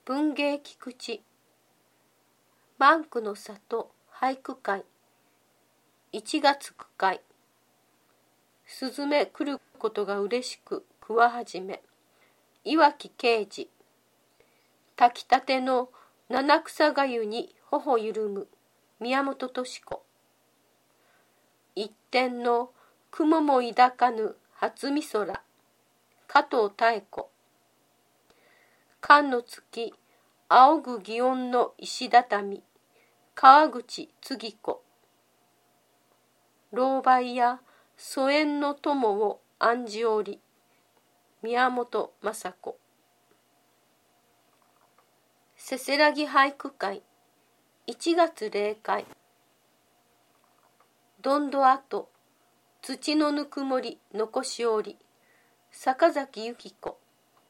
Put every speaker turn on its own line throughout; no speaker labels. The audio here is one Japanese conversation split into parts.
文芸菊池マンクの里俳句会1月9回すずめ来ることがうれしくくわはじめ岩木啓治炊きたての七草がゆに頬ゆるむ宮本敏子一点の雲も抱かぬ初美空加藤妙子寒の月仰ぐ祇園の石畳川口次子老媒や疎遠の友を案じおり宮本雅子せせらぎ俳句会1月例会どんどあと土のぬくもり残しおり坂崎由紀子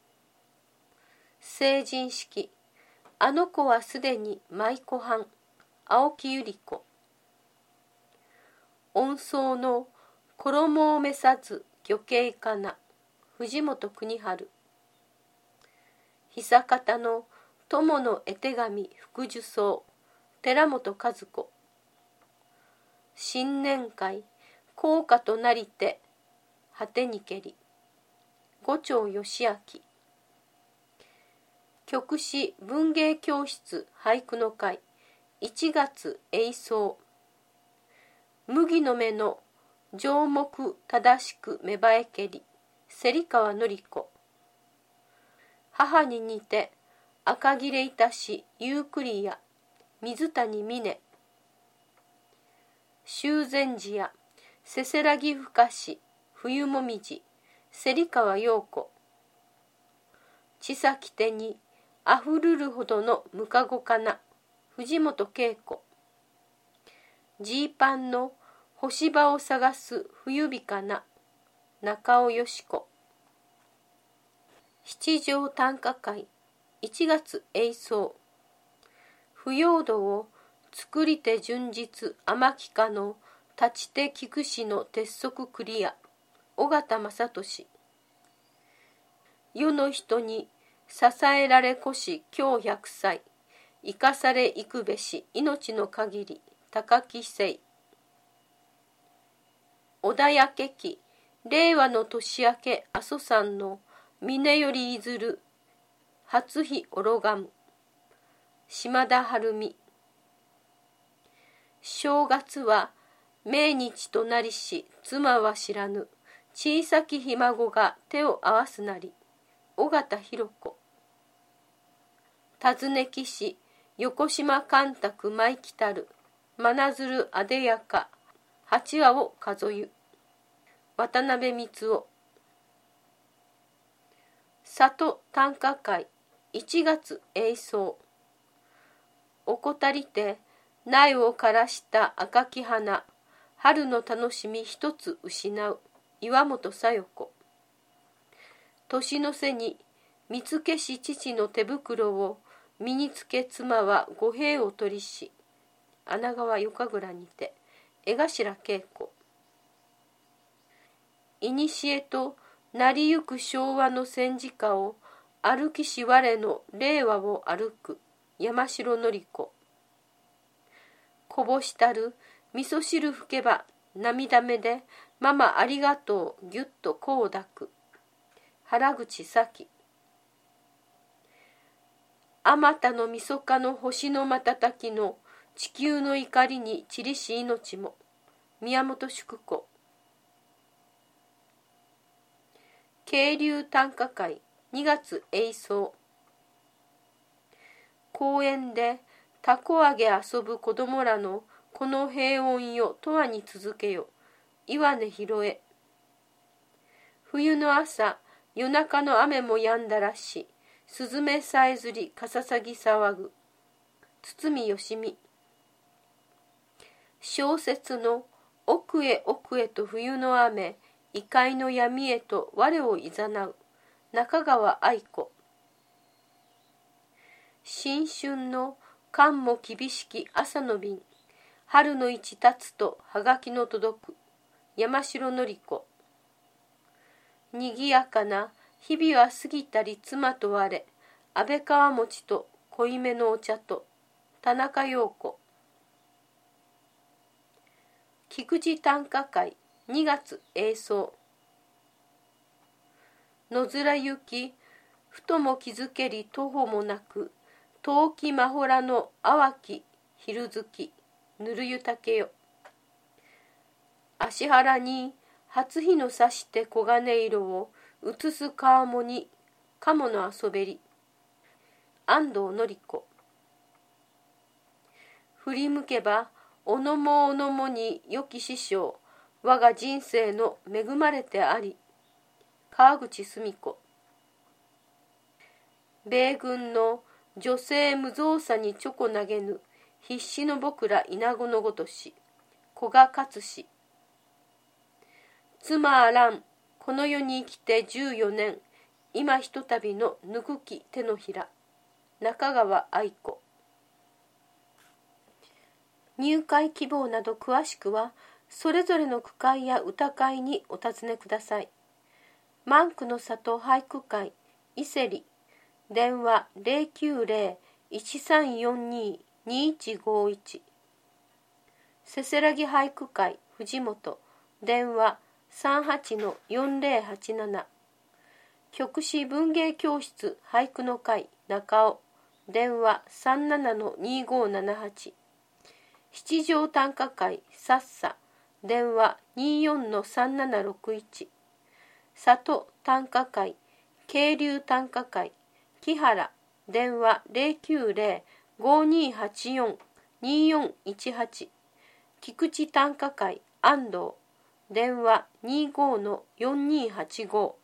成人式あの子はすでに舞妓はん青木百合子音奏の衣を召さず魚形かな藤本国春久方の友の絵手紙福寿草寺本和子新年会高価となりて果てにけり五丁義明曲師文芸教室俳句の会1月永草麦の芽の上目正しく芽生えけり芹川典子母に似て赤切れいたしゆうくりや水谷峰修善寺やせせらぎふかし冬もみじ芹川陽子千崎手にあふるるほどのむかごかな藤本恵子ジーパンの干し場を探す冬日かな中尾よし子七条短歌会1月永草腐葉土を作りて純実天木家の立ち手菊師の鉄則クリア尾形正俊世の人に支えられこし今日100歳生かされいくべし命の限り高木聖小田焼け期令和の年明け阿蘇山の峰よりいずる初日おろがむ島田晴美正月は命日となりし妻は知らぬ小さきひ孫が手を合わすなり尾形弘子尋ねきし横島干拓舞きたる真鶴あでやか八話を数ゆ渡辺光雄里短歌会1月永草怠りて苗を枯らした赤き花春の楽しみ一つ失う岩本小夜子年の瀬に見つけし父の手袋を身につけ妻は五兵を取りし穴川夜神楽にて江頭恵子いにしえとなりゆく昭和の戦時下を歩きし我の令和を歩く山城典子こぼしたる味噌汁吹けば涙目でママありがとうぎゅっとこう抱く原口咲あまたのみそかの星の瞬きの地球の怒りに散りし命も宮本淑子渓流短歌会2月永草公園でたこ揚げ遊ぶ子供らのこの平穏よとわに続けよ岩根広江冬の朝夜中の雨も止んだらしすずめさえずりかささぎ騒ぐ堤芳美小説の奥へ奥へと冬の雨異界の闇へと我をいざなう中川愛子新春の寒も厳しき朝の便春の市立つとはがきの届く山城典子にぎやかな日々は過ぎたり妻と我安倍川餅と濃いめのお茶と田中陽子。菊池短歌会2月映奏。野面行きふとも気づけり徒歩もなく、遠きまほらの淡き昼月ぬるゆ竹よ。足原に初日のさして黄金色を映す川面に鴨の遊べり。安藤典子。振り向けばおのもおのもに良き師匠、我が人生の恵まれてあり。川口澄子。米軍の女性無造作にチョコ投げぬ必死の僕ら稲子のごとし。古賀勝氏。妻あらんこの世に生きて14年、今ひとたびのぬくき手のひら。中川愛子。入会希望など詳しくはそれぞれの区会や歌会にお尋ねください。万句の里俳句会伊勢里、電話 090-1342-2151。せせらぎ俳句会藤本、電話 38-4087。局詩文芸教室俳句の会中尾、電話 37-2578。七条短歌会さっさ、電話 24-3761。里短歌会渓流短歌会木原、電話 090-5284-2418。菊池短歌会安藤、電話 25-4285。